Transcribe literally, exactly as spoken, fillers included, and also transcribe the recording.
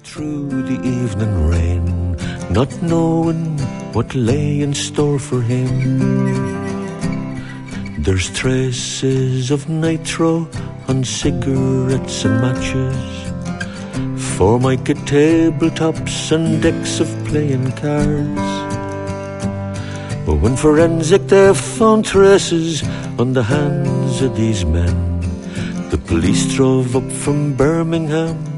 through the evening rain, not knowing what lay in store for him. There's traces of nitro on cigarettes and matches, formica tabletops and decks of playing cards. But when forensic they found traces on the hands of these men, the police drove up from Birmingham